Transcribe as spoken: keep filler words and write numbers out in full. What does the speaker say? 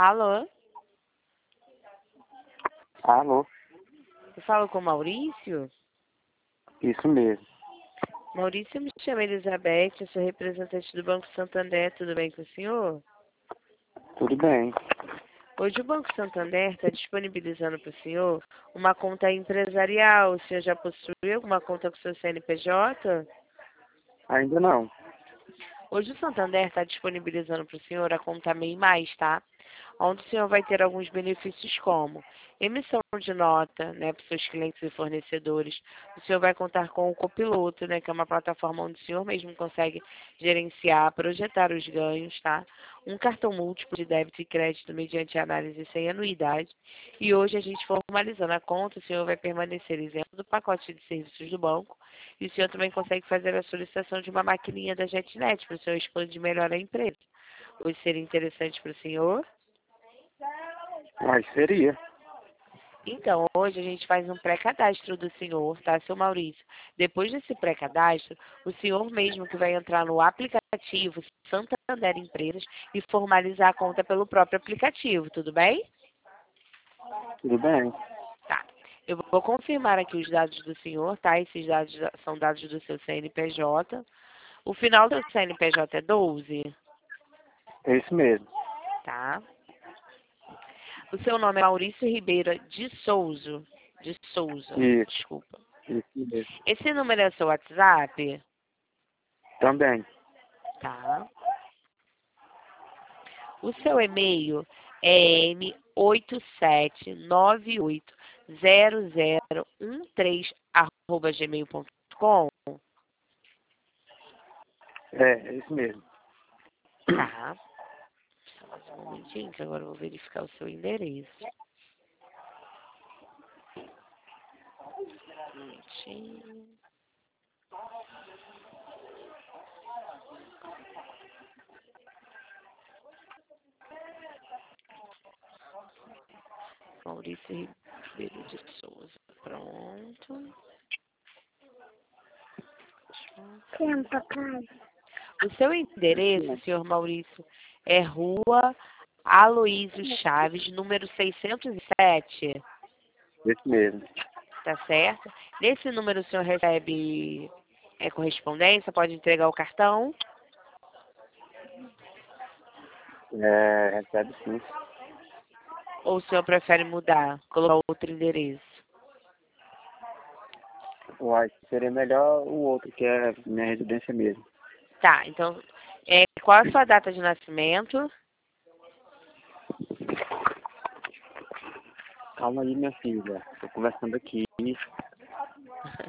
Alô? Alô? Eu falo com o Maurício? Isso mesmo. Maurício, me chama Elizabeth, eu sou representante do Banco Santander, tudo bem com o senhor? Tudo bem. Hoje o Banco Santander está disponibilizando para o senhor uma conta empresarial. O senhor já possui alguma conta com o seu C N P J? Ainda não. Hoje o Santander está disponibilizando para o senhor a conta MEI Mais, tá? Onde o senhor vai ter alguns benefícios como emissão de nota, né, para os seus clientes e fornecedores. O senhor vai contar com o Copiloto, né, que é uma plataforma onde o senhor mesmo consegue gerenciar, projetar os ganhos, tá? Um cartão múltiplo de débito e crédito mediante análise sem anuidade. E hoje a gente formalizando a conta, o senhor vai permanecer isento do pacote de serviços do banco. E o senhor também consegue fazer a solicitação de uma maquininha da JetNet para o senhor expandir melhor a empresa. Hoje seria interessante para o senhor? Mas seria. Então, hoje a gente faz um pré-cadastro do senhor, tá, seu Maurício? Depois desse pré-cadastro, o senhor mesmo que vai entrar no aplicativo Santander Empresas e formalizar a conta pelo próprio aplicativo, tudo bem? Tudo bem. Tá. Eu vou confirmar aqui os dados do senhor, tá? Esses dados são dados do seu C N P J. O final do seu C N P J é doze, É isso mesmo. tá? O seu nome é Maurício Ribeiro de Souza. De Souza, Isso. desculpa. Isso mesmo. Esse número é o seu WhatsApp? Também. Tá. O seu e-mail é m oito sete nove oito zero zero um três arroba gmail ponto com. É, é isso mesmo. Tá. Só mais um momentinho que agora eu vou verificar o seu endereço. Um momentinho. Maurício Ribeiro de Souza. Pronto. Tempo, papai. O seu endereço, senhor Maurício, é Rua Aloísio Chaves, número seiscentos e sete, Isso mesmo. tá certo? Nesse número o senhor recebe é, correspondência, pode entregar o cartão? É, recebe sim. Ou o senhor prefere mudar, colocar outro endereço? Uai, seria melhor o outro, que é minha residência mesmo. Tá, então, é, qual a sua data de nascimento? Calma aí, minha filha. Tô conversando aqui.